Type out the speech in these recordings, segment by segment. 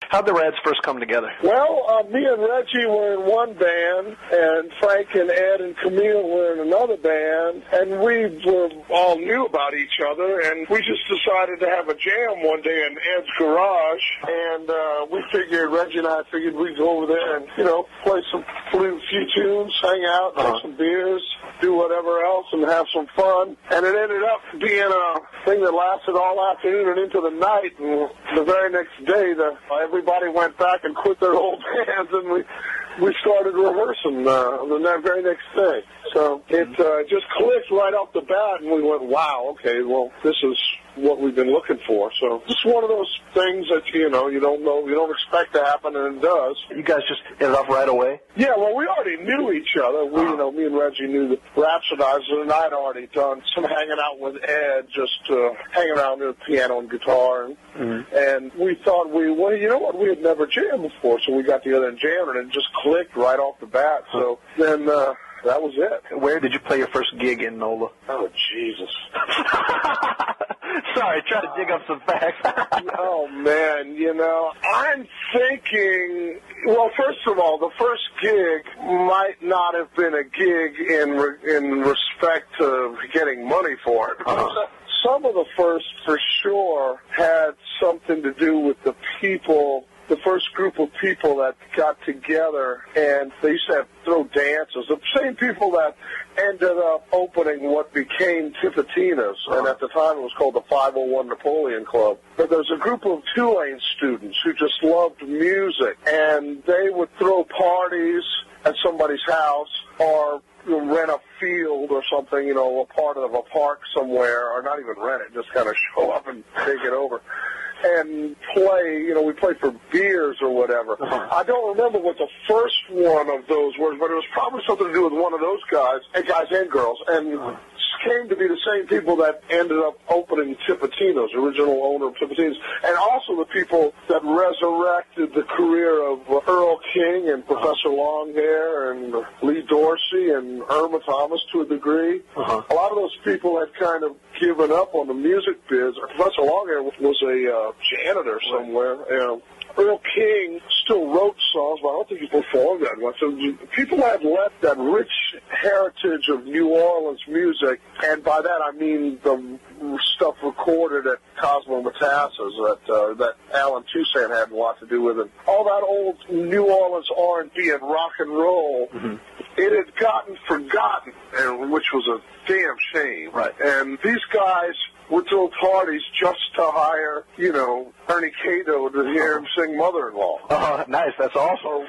How'd the Rads first come together? Well, me and Reggie were in one band, and Frank and Ed and Camille were in another band, and we all knew about each other, and we just decided to have a jam one day in Ed's garage, and Reggie and I figured we'd go over there and, play a few tunes, hang out, have some beers, do whatever else, and have some fun. And it ended up being a thing that lasted all afternoon and into the night. And the very next day, everybody went back and quit their old bands, and we started rehearsing the very next day. So it just clicked right off the bat, and we went, wow, okay, well, this is what we've been looking for. So it's one of those things that, you don't expect to happen, and it does. You guys just hit it off right away? Yeah, well, we already knew each other. Me and Reggie knew the Rhapsodizers, and I'd already done some hanging out with Ed, just hanging around with piano and guitar. And we thought, we had never jammed before, so we got together and jammed, and it just clicked right off the bat. So then that was it. Where did you play your first gig in NOLA? Oh, Jesus. Sorry, try to dig up some facts. Oh, man, I'm thinking, well, first of all, the first gig might not have been a gig in respect to getting money for it. Some of the first, for sure, had something to do with the people, the first group of people that got together, and they used to throw dances. The same people that ended up opening what became Tipitina's, and at the time it was called the 501 Napoleon Club. But there's a group of Tulane students who just loved music, and they would throw parties at somebody's house or rent a field or something, a part of a park somewhere, or not even rent it, just kind of show up and take it over. And play, we played for beers or whatever. I don't remember what the first one of those was, but it was probably something to do with one of those guys and girls, and came to be the same people that ended up opening Tipitina's, original owner of Tipitina's, and also the people that resurrected the career of Earl King and Professor Longhair and Lee Dorsey and Irma Thomas to a degree. A lot of those people had kind of given up on the music biz. Professor Longhair was a janitor somewhere. Earl King still wrote songs, but I don't think he performed that much. So people had left that rich heritage of New Orleans music, and by that I mean the stuff recorded at Cosmo Matassa's that Alan Toussaint had a lot to do with it. All that old New Orleans R&B and rock and roll, it had gotten forgotten, which was a damn shame. Right. And these guys would throw parties just to hire, Ernie Cato to hear him sing Mother-in-Law. Oh, nice. That's awesome.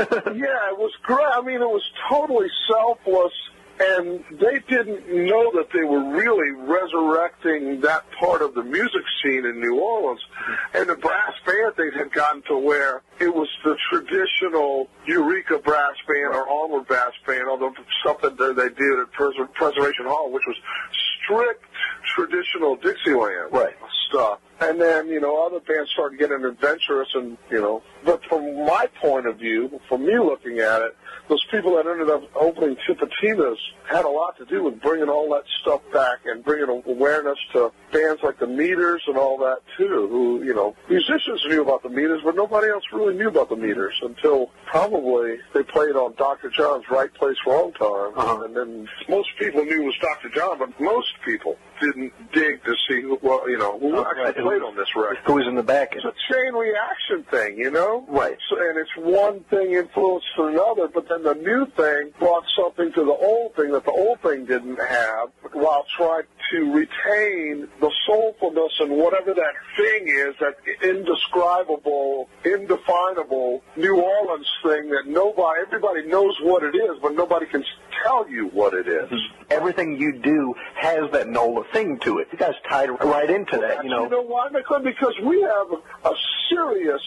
Yeah, it was great. I mean, it was totally selfless, and they didn't know that they were really resurrecting that part of the music scene in New Orleans. And the brass band thing had gotten to where it was the traditional Eureka brass band or Onward brass band, although something that they did at Preservation Hall, which was strict traditional Dixieland stuff. And then, other bands started getting adventurous and, but from my point of view, from me looking at it, those people that ended up opening Tipitina's had a lot to do with bringing all that stuff back and bringing awareness to bands like the Meters and all that, too, who, musicians knew about the Meters, but nobody else really knew about the Meters until probably they played on Dr. John's Right Place, Wrong Time. And then most people knew it was Dr. John, but most people didn't dig to see who actually played on this record. Who was in the back? It's a chain reaction thing, Right. So, and it's one thing influenced another, but then the new thing brought something to the old thing that the old thing didn't have, while trying to retain the soulfulness and whatever that thing is, that indescribable, indefinable New Orleans thing that everybody knows what it is, but nobody can tell you what it is. Everything you do has that NOLA thing to it. You guys tied right into that, You know why? Because we have a serious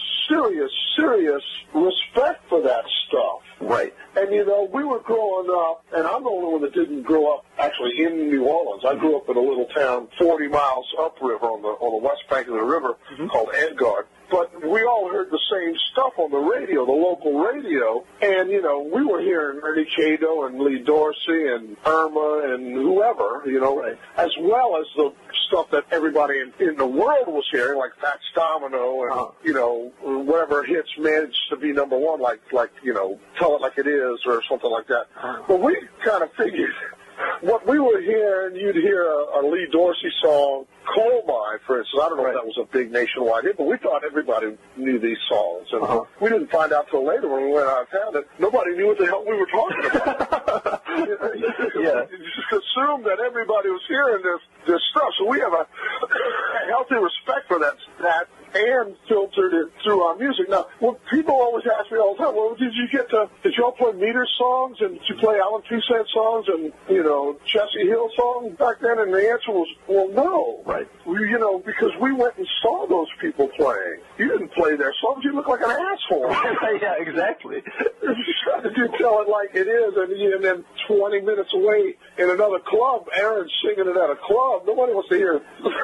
respect for that stuff. Right. And, we were growing up, and I'm the only one that didn't grow up actually in New Orleans. I grew up in a little town 40 miles upriver on the west bank of the river called Edgard. But we all heard the same stuff on the radio, the local radio, and, we were hearing Ernie Cato and Lee Dorsey and Irma and whoever, as well as the stuff that everybody in the world was hearing, like Fats Domino and, you know, whatever hits managed to be number one, like you know, Tell It Like It Is or something like that. But we kind of figured what we were hearing, you'd hear a Lee Dorsey song, Coal Mine, for instance. I don't know if that was a big nationwide hit, but we thought everybody knew these songs. And we didn't find out till later when we went out of town that nobody knew what the hell we were talking about. You just assumed that everybody was hearing this stuff. So we have a healthy respect for that and filtered it through our music. Now, well, people always ask me all the time, well, did y'all play Meter songs and did you play Alan Toussaint songs and, you know, Jesse Hill songs back then? And the answer was, well, no. Right. You know, because we went and saw those people playing. You didn't play their songs. You look like an asshole. Yeah, exactly. You tell it like it is, and then 20 minutes away in another club, Aaron's singing it at a club. Nobody wants to hear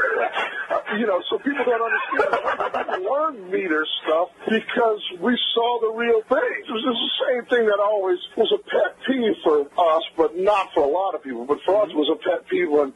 you know, so people don't understand. We learned Meter stuff because we saw the real thing. It was just the same thing that always was a pet peeve for us, but not for a lot of people. But for us, it was a pet peeve when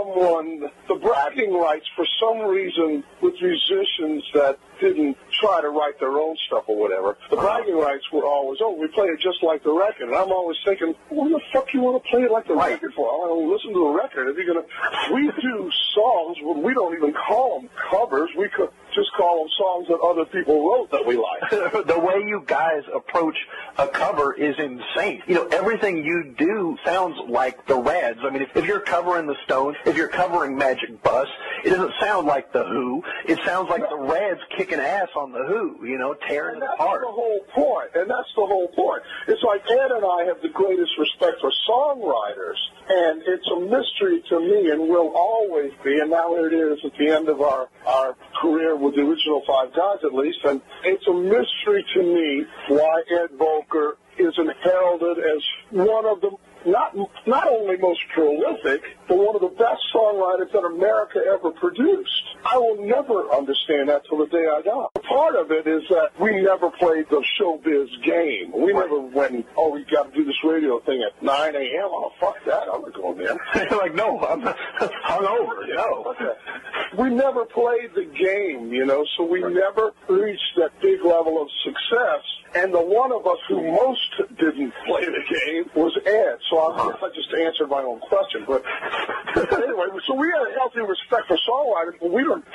the bragging rights, for some reason, with musicians that didn't try to write their own stuff or whatever, the bragging rights were always, we play it just like the record. And I'm always thinking, what the fuck you want to play it like the record for? I want to listen to the record. If you're we do songs, we don't even call them covers. We could just call them songs that other people wrote that we like. The way you guys approach a cover is insane. You know, everything you do sounds like the Rads. I mean, if you're covering the Stones, if you're covering Magic Bus, it doesn't sound like the Who. It sounds like the Rads kicking ass on the Who, you know, tearing it apart. That's the whole point, and that's the whole point. It's like Ed and I have the greatest respect for songwriters, and it's a mystery to me, and will always be, and now here it is at the end of our career with the original Five Guys at least, and it's a mystery to me why Ed Volker isn't heralded as one of the not only most prolific, but one of the best songwriters that America ever produced. I will never understand that till the day I die. Part of it is that we never played the showbiz game. We never went, we got to do this radio thing at 9 a.m. Oh, fuck that. I'm not going there. You're like, no, I'm hungover. No. Okay. We never played the game, you know, so we never reached that big level of success. And the one of us who most didn't play the game was Ed. So I guess I just answered my own question. But anyway, so we had a healthy respect for songwriters, but we don't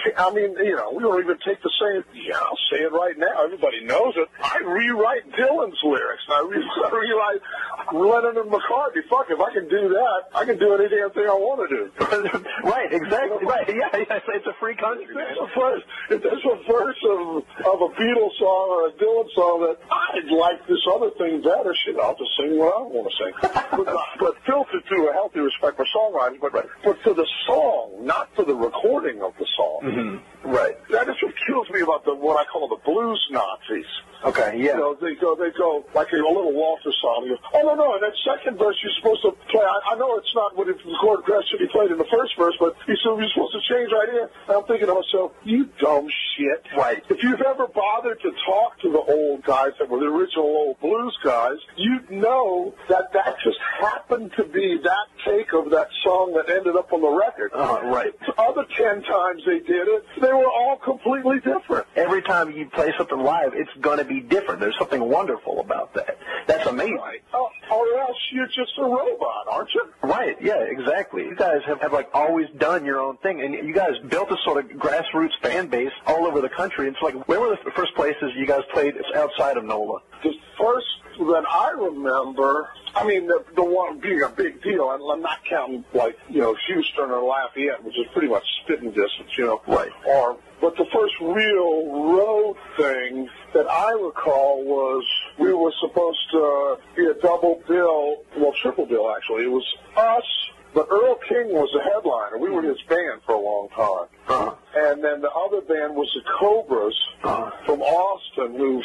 even take the same, I'll say it right now, everybody knows it. I rewrite Dylan's lyrics. I rewrite Lennon and McCartney. Fuck, if I can do that, I can do any damn thing I want to do. Right, exactly. Right, yeah, it's a free country. If there's a verse of a Beatles song or a Dylan song that I'd like this other thing better, shit, I'll just sing what I want to sing. but filtered through a healthy respect for songwriters, but for the song, not for the recording of the song. Mm-hmm. Right. That is what kills me about what I call the blues Nazis. Okay, yeah. You know, they go like in a little Walter song. They go, no, in that second verse you're supposed to play. I know it's not what the chord progression should be played in the first verse, but you're supposed to change right here. And I'm thinking to myself, you dumb shit. Right. If you've ever bothered to talk to the old guys that were the original old blues guys, you'd know that just happened to be that take of that song that ended up on the record. Right. The other 10 times they did it, they were all completely different. Every time you play something live, it's going to be different. There's something wonderful about that. That's amazing. Right. Or else you're just a robot, aren't you? Right, yeah, exactly. You guys have like always done your own thing, and you guys built a sort of grassroots fan base all over the country. It's like, where were the first places you guys played outside of NOLA? The first that I remember, I mean, the one being a big deal, and I'm not counting like, Houston or Lafayette, which is pretty much spitting distance, Right. But the first real road thing that I recall was we were supposed to be a double bill, well, triple bill actually. It was us, but Earl King was the headliner. We were his band for a long time. And then the other band was the Cobras from Austin, who's,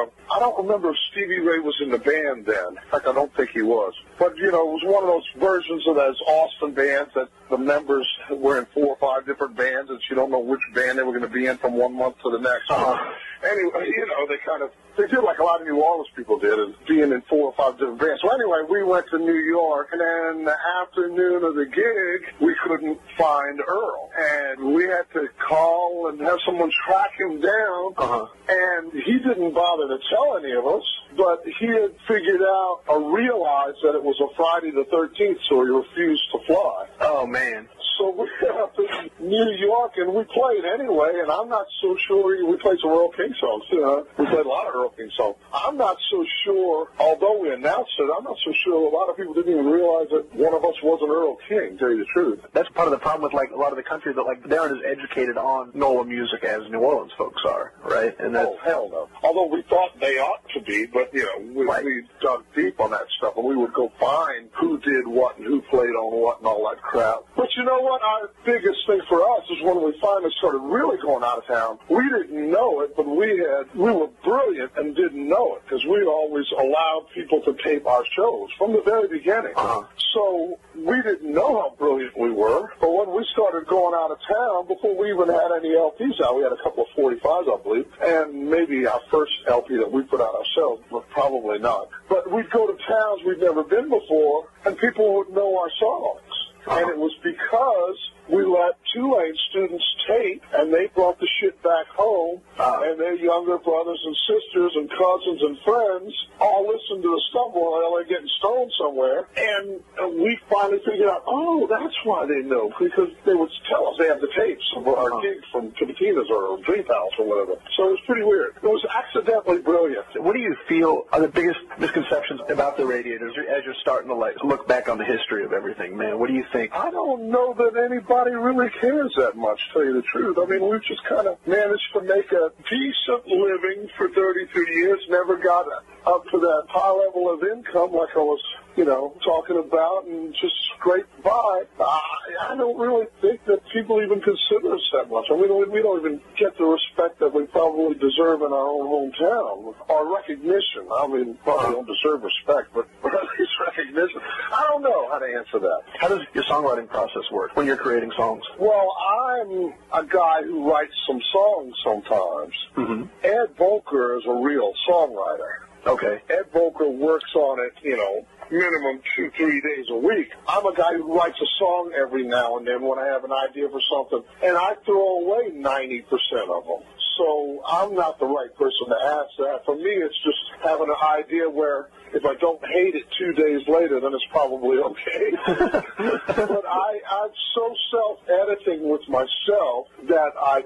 I don't remember if Stevie Ray was in the band then. In fact, I don't think he was. But, it was one of those versions of those Austin bands that the members were in 4 or 5 different bands, and you don't know which band they were going to be in from one month to the next. Anyway, they did like a lot of New Orleans people did, and being in 4 or 5 different bands. So anyway, we went to New York, and then the afternoon of the gig, we couldn't find Earl. And we had to call and have someone track him down, and he didn't bother to tell any of us, but he had figured out or realized that it was a Friday the 13th, so he refused to fly. Oh, man. So we got up in New York, and we played anyway, and I'm not so sure. We played some Earl King songs, too. We played a lot of Earl King songs. I'm not so sure, although we announced it, I'm not so sure a lot of people didn't even realize that one of us wasn't Earl King, to tell you the truth. That's part of the problem with, a lot of the country, that, they aren't as educated on NOLA music as New Orleans folks are, right? And oh, hell no. Although we thought they ought to be, but, we dug deep on that stuff, and we would go find who did what and who played on what and all that crap. But you know what? Our biggest thing for us is when we finally started really going out of town, we didn't know it, but we were brilliant and didn't know it, because we always allowed people to tape our shows from the very beginning. So we didn't know how brilliant we were, but when we started going out of town, before we even had any LPs out, we had a couple of 45s, I believe, and maybe our first LP that we put out ourselves, but probably not. But we'd go to towns we'd never been before, and people would know our songs. And it was because we let Tulane students tape, and they brought the shit back home, and their younger brothers and sisters and cousins and friends all listened to the stuff while they're getting stoned somewhere, and we finally figured out, oh, that's why they know, because they would tell us they have the tapes of our gigs from Tibatina's or Dream Palace or whatever. So it was pretty weird. It was accidentally brilliant. What do you feel are the biggest misconceptions about the Radiators as you're starting to look back on the history of everything, man? What do you think? I don't know that anybody really cares that much, to tell you the truth. I mean, we've just kind of managed to make a decent living for 33 years, never got up to that high level of income like I was, talking about, and just scraped by. I don't really think that people even consider us that much. I mean, we don't even get the respect that we probably deserve in our own hometown, or recognition. I mean, probably don't deserve respect, but at least recognition. I don't know how to answer that. How does your songwriting process work when you're creating songs? Well, I'm a guy who writes some songs sometimes. Ed Volker is a real songwriter. Okay. Ed Volker works on it, minimum 2-3 days a week. I'm a guy who writes a song every now and then when I have an idea for something, and I throw away 90% of them. So I'm not the right person to ask that. For me, it's just having an idea where if I don't hate it 2 days later, then it's probably okay. But I'm so self-editing with myself that I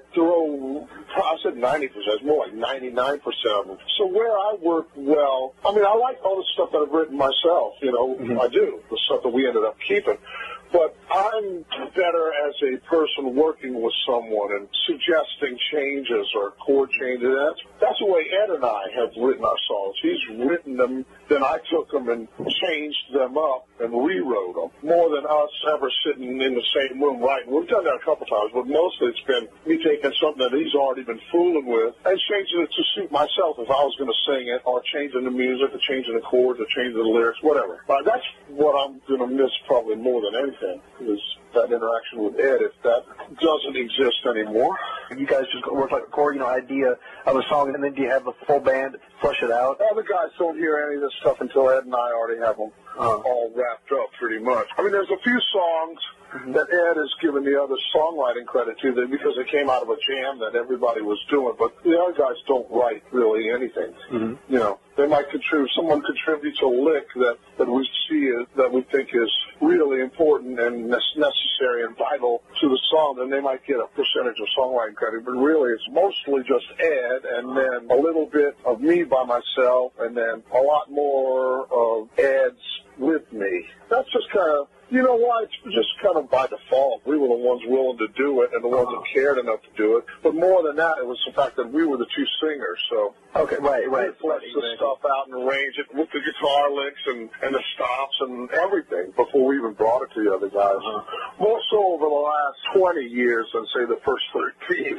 said 90%, it's more like 99% of them. So where I work well, I mean, I like all the stuff that I've written myself, I do, the stuff that we ended up keeping. But I'm better as a person working with someone and suggesting changes or chord changes. That's the way Ed and I have written our songs. He's written them, then I took them and changed them up and rewrote them, more than us ever sitting in the same room writing. We've done that a couple times, but mostly it's been me taking something that he's already been fooling with and changing it to suit myself if I was going to sing it, or changing the music, or changing the chords, or changing the lyrics, whatever. But that's what I'm going to miss probably more than anything, is that interaction with Ed, if that doesn't exist anymore. You guys just work like a core, idea of a song, and then do you have a full band flush it out? All the guys don't hear any of this stuff until Ed and I already have them all wrapped up pretty much. I mean, there's a few songs that Ed has given the other songwriting credit to them because it came out of a jam that everybody was doing, but the other guys don't write really anything. They might contribute, someone contributes a lick that we see that we think is really important and necessary and vital to the song, and they might get a percentage of songwriting credit, but really it's mostly just Ed, and then a little bit of me by myself, and then a lot more of Ed's with me. That's just kind of You know why? It's just kind of by default. We were the ones willing to do it and the ones that cared enough to do it. But more than that, it was the fact that we were the two singers. So okay, right. We fleshed the stuff out and arranged it with the guitar licks and the stops and everything before we even brought it to the other guys. More so over the last 20 years than, say, the first 13.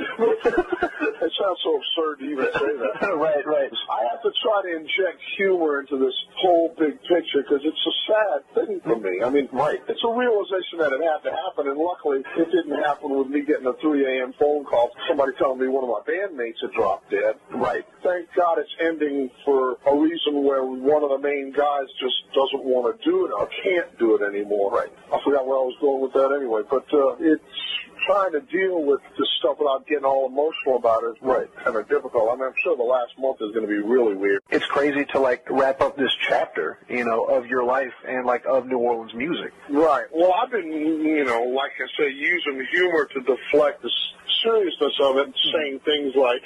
It sounds so absurd to even say that. Right. I have to try to inject humor into this whole big picture because it's a sad thing for me. I mean, it's a realization that it had to happen, and luckily it didn't happen with me getting a 3 a.m. phone call from somebody telling me one of my bandmates had dropped dead. Right. Thank God it's ending for a reason where one of the main guys just doesn't want to do it or can't do it anymore. Right. I forgot where I was going with that anyway, but it's trying to deal with this stuff without getting all emotional about it is kind of difficult. I mean, I'm sure the last month is going to be really weird. It's crazy to, like, wrap up this chapter, you know, of your life and, like, of New Orleans music. Right. Well, I've been, you know, like I say, using humor to deflect the seriousness of it, saying things like,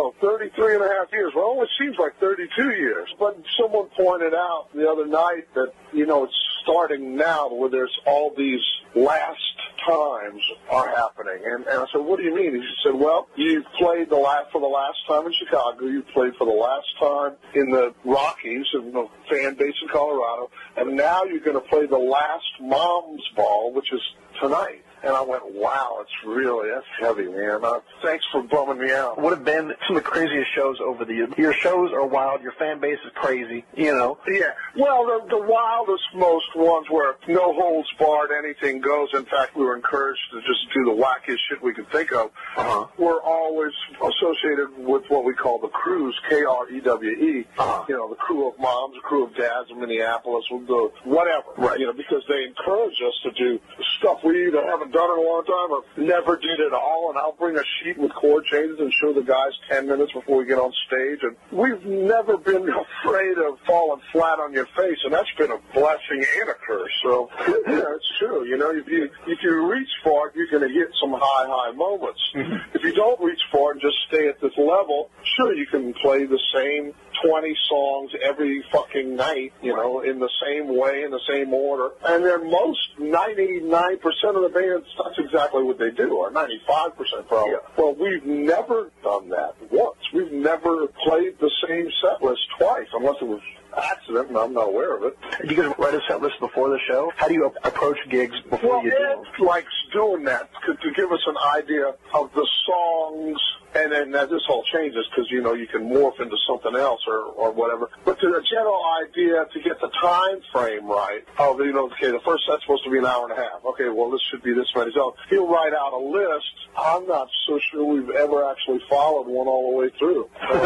33 and a half years. Well, it seems like 32 years. But someone pointed out the other night that, you know, it's starting now where there's all these last times are happening. And I said, what do you mean? He said, well, you played for the last time in Chicago. You played for the last time in the Rockies, in the fan base in Colorado. And now you're going to play the last Mom's Ball, which is tonight. And I went, wow, that's heavy, man. Thanks for bumming me out. Would have been some of the craziest shows over the years. Your shows are wild. Your fan base is crazy, you know. Yeah. Well, the wildest most ones where no holds barred, anything goes. In fact, we were encouraged to just do the wackiest shit we could think of. Were always associated with what we call the crews, Krewe. You know, the crew of moms, the crew of dads in Minneapolis, the whatever. Right. You know, because they encourage us to do stuff we either haven't done in a long time or never did at all, and I'll bring a sheet with chord changes and show the guys 10 minutes before we get on stage. And we've never been afraid of falling flat on your face, and that's been a blessing and a curse. So, yeah, it's true. You know, if you reach for it, you're going to hit some high moments. If you don't reach for it and just stay at this level, sure, you can play the same 20 songs every fucking night, you know, in the same way, in the same order. And then most 99% of the bands, that's exactly what they do, or 95% probably. Well, we've never done that once. We've never played the same set list twice, unless it was accident, and I'm not aware of it. Do you guys write a set list before the show? How do you approach gigs before you do them? Ed likes doing that to give us an idea of the songs, and then this all changes because, you know, you can morph into something else or whatever. But to a general idea to get the time frame right of, you know, okay, the first set's supposed to be an hour and a half. Okay, well, this should be this many. So he'll write out a list. I'm not so sure we've ever actually followed one all the way through.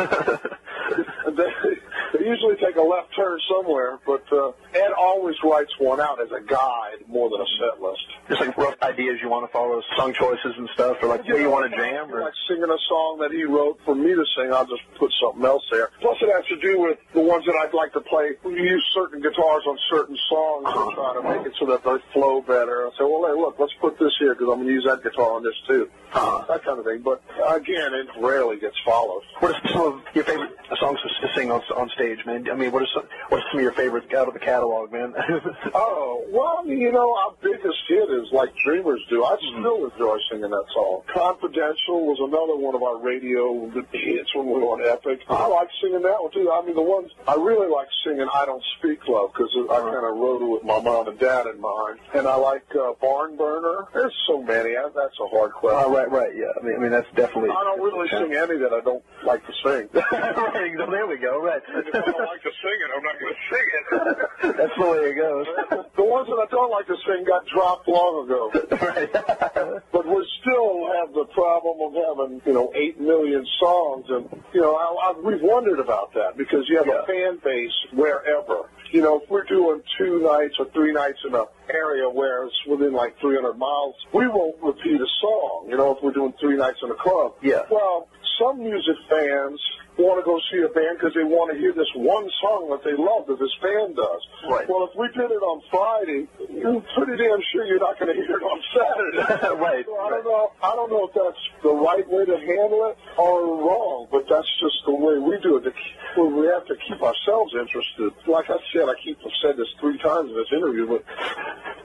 They usually take a left turn somewhere, but Ed always writes one out as a guide more than a set list. Just like rough ideas you want to follow, song choices and stuff, or like where you want to jam? Or like singing a song that he wrote for me to sing, I'll just put something else there. Plus it has to do with the ones that I'd like to play. We use certain guitars on certain songs and try to make it so that they flow better. I say, well, hey, look, let's put this here because I'm going to use that guitar on this too. That kind of thing. But again, it rarely gets followed. What are some of your favorite songs to sing on stage, man? I mean, what are some of your favorites out of the catalog, man? Well, you know, our biggest hit is Like Dreamers Do. I still enjoy singing that song. Confidential was another one of our radio hits when we were on Epic. I like singing that one, too. I mean, the ones I really like singing, I Don't Speak Love, because I kind of wrote it with my mom and dad in mind. And I like Barn Burner. There's so many. That's a hard question. Right, yeah. I mean, that's definitely... I don't really sing any that I don't like to sing. Right, there we go, right. If I don't like to sing it, I'm not going to sing it. That's the way it goes. The ones that I don't like to sing got dropped long ago. Right. But we still have the problem of having, 8 million songs. And, we've wondered about that because you have a fan base wherever. If we're doing 2 nights or 3 nights in an area where it's within like 300 miles, we won't repeat a song, if we're doing 3 nights in a club. Yeah. Well, some music fans want to go see a band because they want to hear this one song that they love that this band does. Right. Well, if we did it on Friday, you're pretty damn sure you're not going to hear it on Saturday. Right. So I don't know if that's the right way to handle it or wrong, but that's just the way we do it. We have to keep ourselves interested. Like I said, I've said this 3 times in this interview, but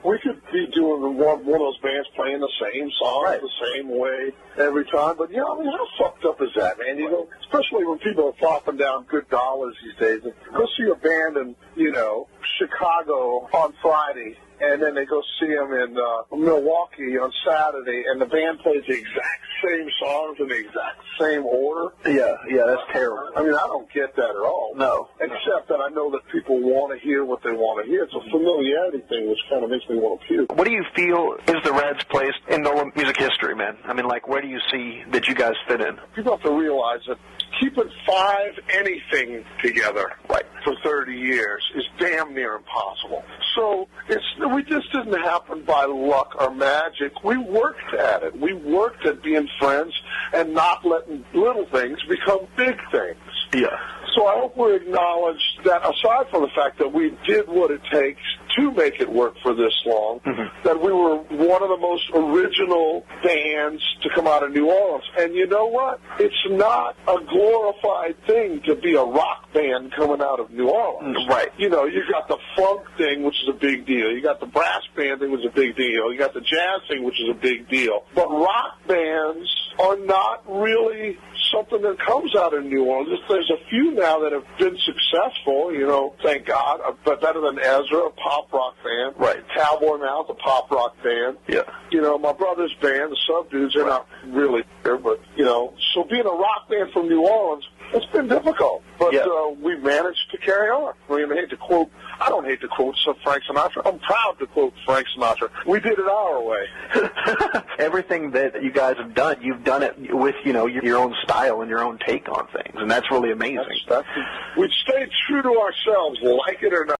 we could be doing one of those bands playing the same songs the same way every time. But, I mean, how fucked up is that, man? You know, especially when people are flopping down good dollars these days. Go see a band in, Chicago on Friday, and then they go see them in Milwaukee on Saturday, and the band plays the exact same songs in the exact same order. Yeah, that's terrible. I mean, I don't get that at all. No. Except that I know that people want to hear what they want to hear. It's a familiarity thing, which kind of makes me want to puke. What do you feel is the Reds' place in Nolan music history, man? I mean, like, where do you see that you guys fit in? People have to realize that keeping five anything together for 30 years is damn near impossible. So we just didn't happen by luck or magic. We worked at it. We worked at being friends and not letting little things become big things. Yeah. So I hope we acknowledge that aside from the fact that we did what it takes to make it work for this long, that we were one of the most original bands to come out of New Orleans. And you know what? It's not a glorified thing to be a rock band coming out of New Orleans. Right. You got the funk thing, which is a big deal. You got the brass band thing, which is a big deal. You got the jazz thing, which is a big deal. But rock bands are not really something that comes out of New Orleans. There's a few now that have been successful, thank God, but better than Ezra, a pop rock band. Right. Cowboy Mouth, a pop rock band. Yeah. My brother's band, the Subdudes, they're not really there, but, so being a rock band from New Orleans, it's been difficult, but we managed to carry on. I mean, I don't hate to quote Frank Sinatra. I'm proud to quote Frank Sinatra. We did it our way. Everything that you guys have done, you've done it with, your own style and your own take on things, and that's really amazing. We've stayed true to ourselves, like it or not.